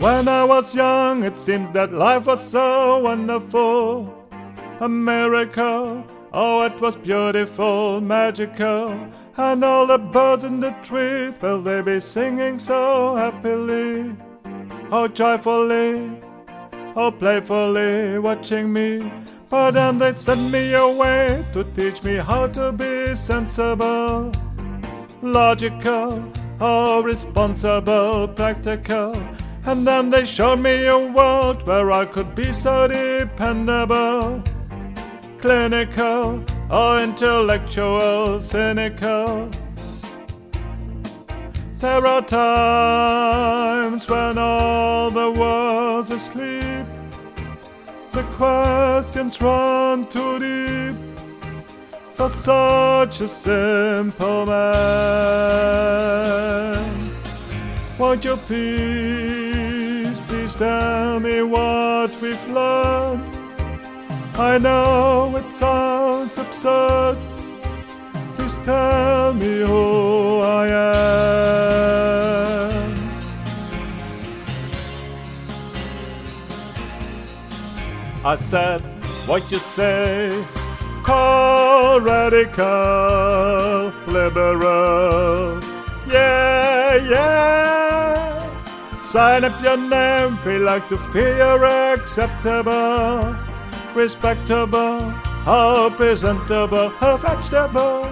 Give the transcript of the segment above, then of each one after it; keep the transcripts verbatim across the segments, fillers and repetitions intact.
When I was young, it seems that life was so wonderful, a miracle. Oh, it was beautiful, magical. And all the birds in the trees, will they be singing so happily, oh joyfully, oh playfully, watching me. But then they sent me away to teach me how to be sensible, logical, oh responsible, practical. And then they showed me a world where I could be so dependable, clinical, or intellectual, cynical. There are times when all the world's asleep, the questions run too deep for such a simple man. Won't you please, please tell me what we've learned? I know it sounds absurd. Please tell me who I am. I said, what you say? Call radical, liberal. Yeah, yeah. Sign up your name. We like to feel you're acceptable, respectable, how presentable, how vegetable.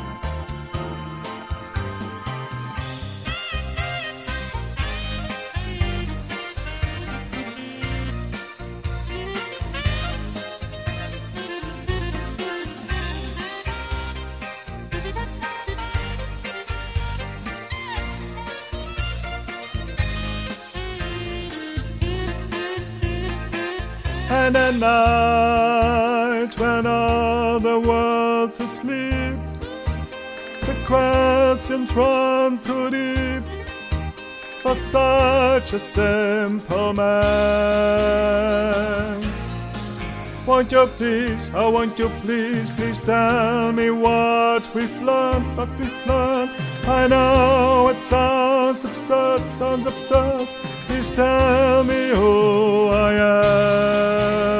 And at night, when all the world's asleep, the questions run too deep for such a simple man. Won't you please, oh won't you please, please tell me what we've learned, what we've learned. I know it sounds absurd, sounds absurd. Please tell me who I am.